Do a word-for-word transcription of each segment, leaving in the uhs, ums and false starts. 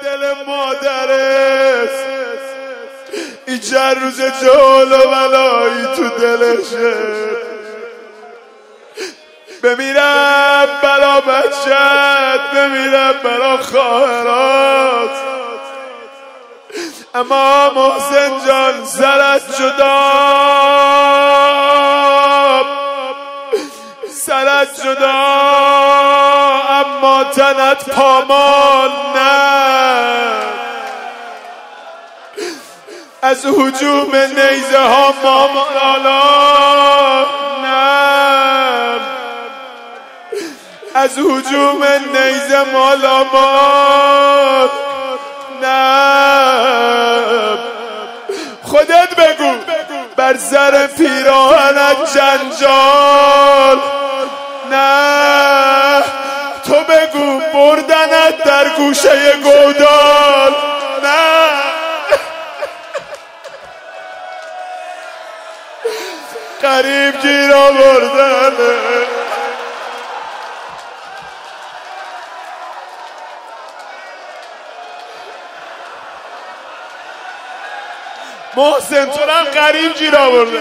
دل مادرت این چند روز جول و بلایی تو دلشه بمیرم بلا بچت بمیرم بلا خواهرات اما محسن جان سرت جدا سرت جدا اما تنت پامال نه از هجوم نیزه ها مامالا نه از هجوم نیزه مالا مال نه خودت بگو بر سر پیراهنت جنجال نه تو بگو بردنت در گوشه گودال نه قریب گیر آوردنه محسن تو هم قریب گیر آورده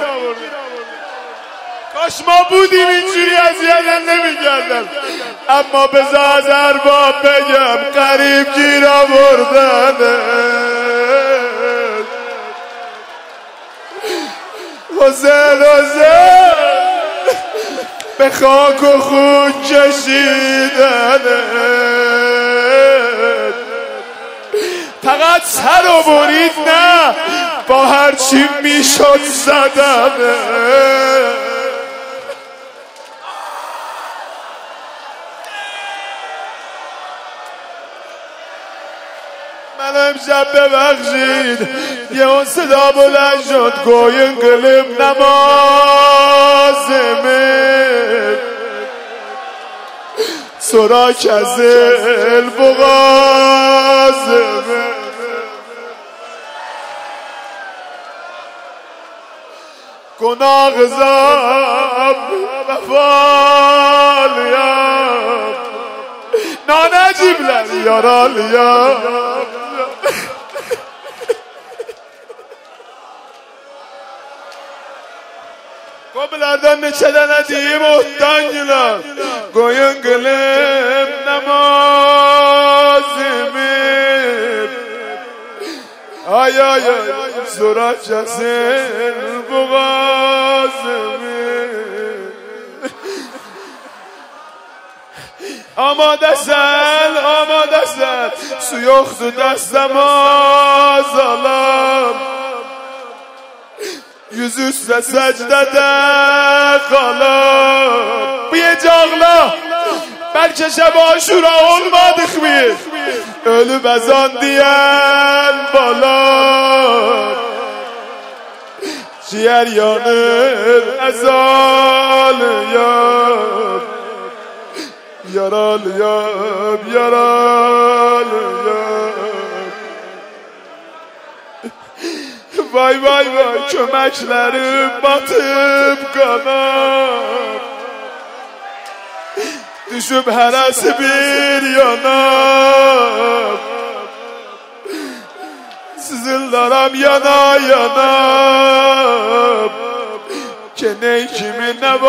کاش ما بودیم اینجوری اذیت نمی‌کردم اما بذار از ارباب بگم قریب گیر آوردنه حسین حسین به خاک و خون کشیدنه فقط سر و برید نه با هرچی میشد زدنه من امشب ببخشید یه اون صدا بلند شد گوین گلیم نمازمه سراک از البغازمه گناه زاب وفالیم نانجیب لن یارالیم Kobilerden neçeden edeyim ottan güler Koyun gülüm namazımı Ay ay ay Zorakçasın boğazımı Amadesen amadesen Su yoktu destem azalam Yüzüstə səcdədə qalıb Bir ağla Bəlkə şəb aşura olmadıq biz Ölüb əzan deyən balam Ciğer yanır əzalıyam Yaralıyam yaralıyam Vay vay vay köməklərim batıb qanam Düşüb hərəsi bir yanam Sızıldaram yana yanam Keney kimi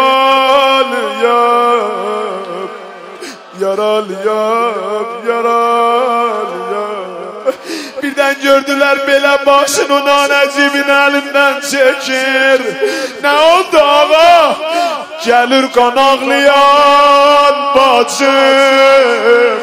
nəvalıyam Yaralıyam yaralıyam Birden gördüler belə başını nanəcibin əlindən çəkir Nə oldu ağa? Gəlir qan ağlayan bacım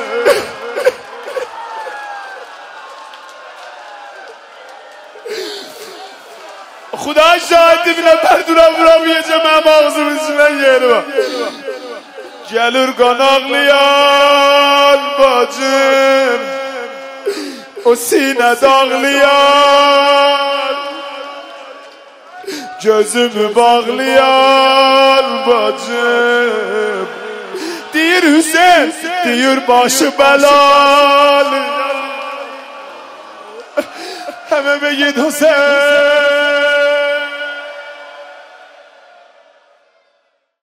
Xuda şahidi bir nəfər dura vuramayacam Həm ağzımın içindən yeri var Gəlir qan ağlayan bacım O sinə dağlayan Gözümü bağlayan bacım Deyir Hüseyin Deyir başı belalı Həmə begid Hüseyin